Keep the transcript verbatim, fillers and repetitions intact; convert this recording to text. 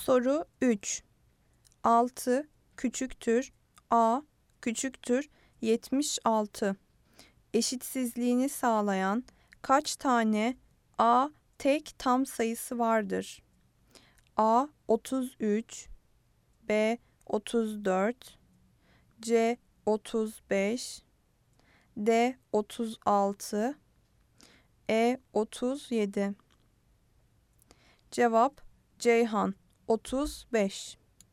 Soru üç. altı küçüktür A küçüktür yetmiş altı. Eşitsizliğini sağlayan kaç tane A tek tam sayısı vardır? A otuz üç, B otuz dört, C otuz beş, D otuz altı, E otuz yedi. Cevap Ceyhan otuz beş.